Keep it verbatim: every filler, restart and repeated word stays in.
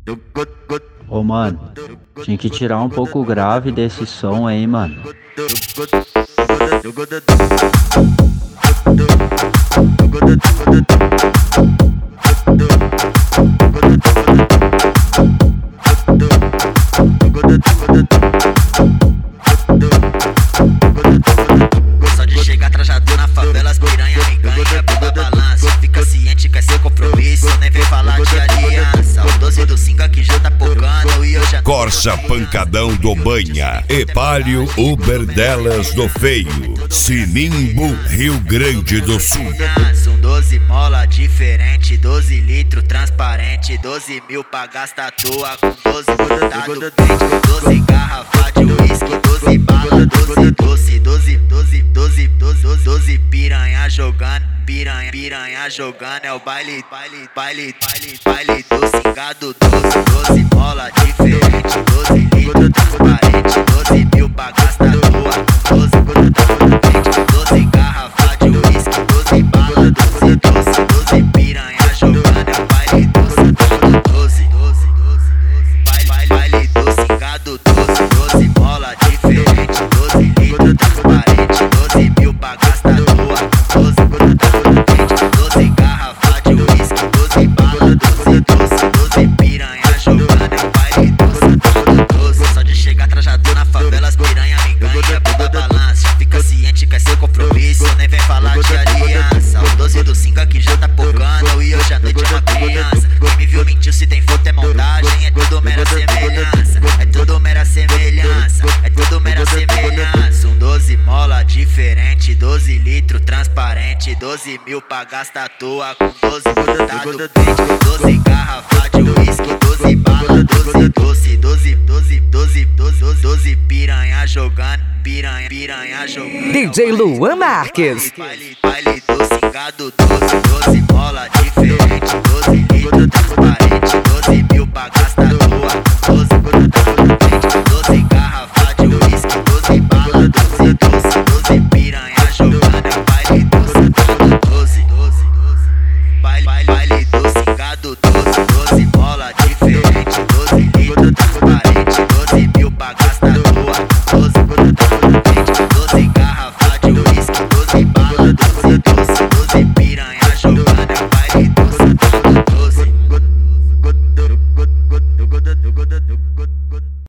Ô mano, tinha que tirar um pouco o grave desse som aí, mano. Só de chegar trajado na favela, as piranha me ganha, bunda balança. Fica ciente que é seu compromisso, nem vem falar de aliança. O doze do cinco aqui já tá pocando e eu já... Corsa Pancadão do Banha, Epálio Uber Delas do Feio, Sinimbu, Rio Grande do Sul. Um doze mola diferente, doze litro transparente, doze mil pra gastar à toa, com doze grudado dente, doze garrafa de uísque, doze bala, doze doce, doze, doze, doze, doze, doze piranha jogando, piranha, piranha jogando, é o baile, baile, baile, baile, baile do cingado, doze, doze mola diferente, doze litro transparente, doze mil pra gastar à toa, com doze grudado dente, doze garrafa de uísque, doze bala, doze doce, doze piranha jogando, é o baile do cingado, doze, doze, doze, baile, baile, baile do cingado, doze, doze mola diferente, doze litro transparente, doze mil pra gastar à toa, com doze grudado dente, doze garrafa de uísque, doze bala, doze doce, doze piranha jogando, é o baile do cingado, doze. Só de chegar trajado na favela, as piranha me ganha, bunda balança. Fica ciente que é seu compromisso, nem vem falar de aliança. O doze do cinco aqui já tá pocando e hoje à noite é uma criança. Quem me viu mentiu, se tem foto é montagem, é tudo mera semelhança, é tudo mera semelhança, é tudo mera semelhança. Um doze mola diferente, doze litro transparente, doze mil pra gastar à toa, com doze grudado dente, doze garrafa de uísque, doze bala, doze doce, doze, doze, doze, doze, doze piranha jogando, piranha, piranha jogando. D J Luan Marques. Baile, baile do cingado, doze, doze mola